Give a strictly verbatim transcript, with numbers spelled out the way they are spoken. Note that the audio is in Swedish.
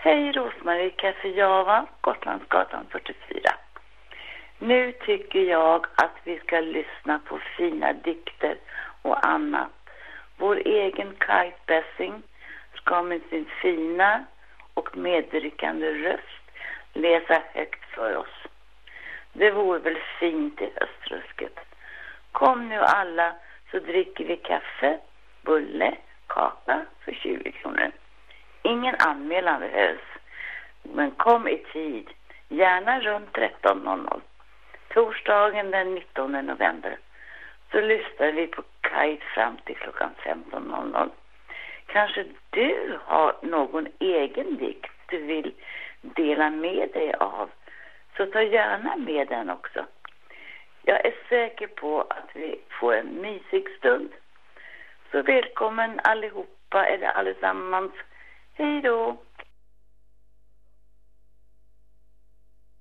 Hej Rosmarie, Café Java, Gotlandsgatan fyrtiofyra. Nu tycker jag att vi ska lyssna på fina dikter och annat. Vår egen Kite Bessing ska med sin fina och medryckande röst läsa högt för oss. Det vore väl fint i höstrusket. Kom nu alla så dricker vi kaffe, bulle, kaka för tjugo kronor. Ingen anmälan behövs. Men kom i tid. Gärna runt tretton noll noll. Torsdagen den nittonde november. Så lyssnar vi på Kite fram till klockan femton noll noll. Kanske du har någon egen dikt du vill dela med dig av. Så ta gärna med den också. Jag är säker på att vi får en mysig stund. Så välkommen allihopa eller allesammans. Hej då!